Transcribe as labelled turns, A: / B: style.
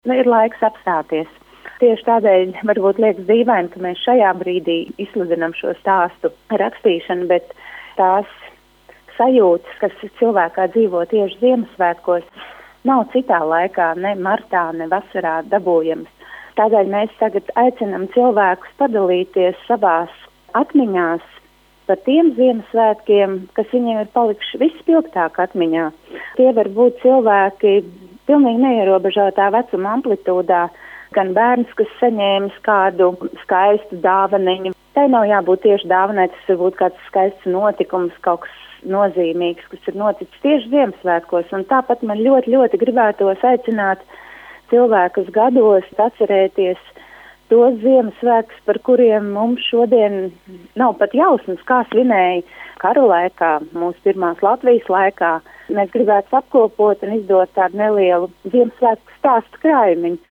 A: Ir laiks apstāties. Tieši tādēļ varbūt liekas dīvaini, ka mēs šajā brīdī izsludinām šo stāstu rakstīšanu, bet tās sajūtas, kas cilvēkā dzīvo tieši Ziemassvētkos, nav citā laikā, ne martā, ne vasarā dabūjams. Tādēļ mēs tagad aicinām cilvēkus padalīties savās atmiņās par tiem Ziemassvētkiem, kas viņiem ir palikuši vispilgtāk atmiņā. Tie var būt cilvēki pilnīgi neierobežotā vecuma amplitūdā, gan bērns, kas saņēmis kādu skaistu dāvaniņu. Tai nav jābūt tieši dāvanai, tas var būt kāds skaists notikums, kaut kas nozīmīgs, kas ir noticis tieši Ziemassvētkos. Un tāpat man ļoti, ļoti gribētos aicināt cilvēkus gados atcerēties tos Ziemassvētkus, par kuriem mums šodien nav pat jausmas, kā svinēja karu laikā, mūsu pirmās Latvijas laikā. Mēs gribētu apkopot un izdot tādu nelielu Ziemassvētku stāstu krājumiņu.